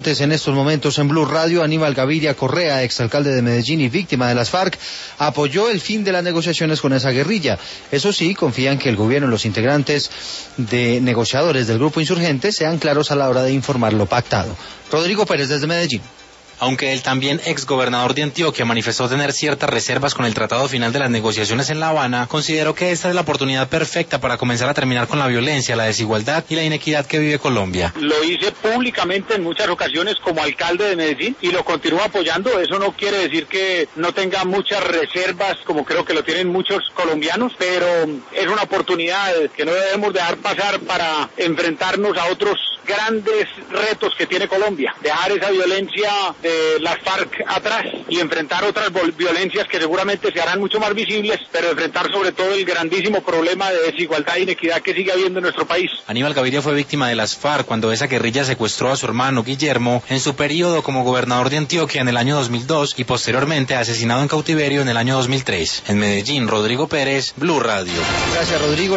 En estos momentos en Blue Radio, Aníbal Gaviria Correa, exalcalde de Medellín y víctima de las FARC, apoyó el fin de las negociaciones con esa guerrilla. Eso sí, confían que el gobierno y los integrantes de negociadores del grupo insurgente sean claros a la hora de informar lo pactado. Rodrigo Pérez desde Medellín. Aunque el también exgobernador de Antioquia manifestó tener ciertas reservas con el tratado final de las negociaciones en La Habana, consideró que esta es la oportunidad perfecta para comenzar a terminar con la violencia, la desigualdad y la inequidad que vive Colombia. Lo hice públicamente en muchas ocasiones como alcalde de Medellín y lo continúo apoyando. Eso no quiere decir que no tenga muchas reservas, como creo que lo tienen muchos colombianos, pero es una oportunidad que no debemos dejar pasar para enfrentarnos a otros grandes retos que tiene Colombia. Dejar esa violencia de las FARC atrás y enfrentar otras violencias que seguramente se harán mucho más visibles, pero enfrentar sobre todo el grandísimo problema de desigualdad e inequidad que sigue habiendo en nuestro país. Aníbal Gaviria fue víctima de las FARC cuando esa guerrilla secuestró a su hermano Guillermo en su periodo como gobernador de Antioquia en el año 2002 y posteriormente asesinado en cautiverio en el año 2003. En Medellín, Rodrigo Pérez, Blue Radio. Gracias, Rodrigo.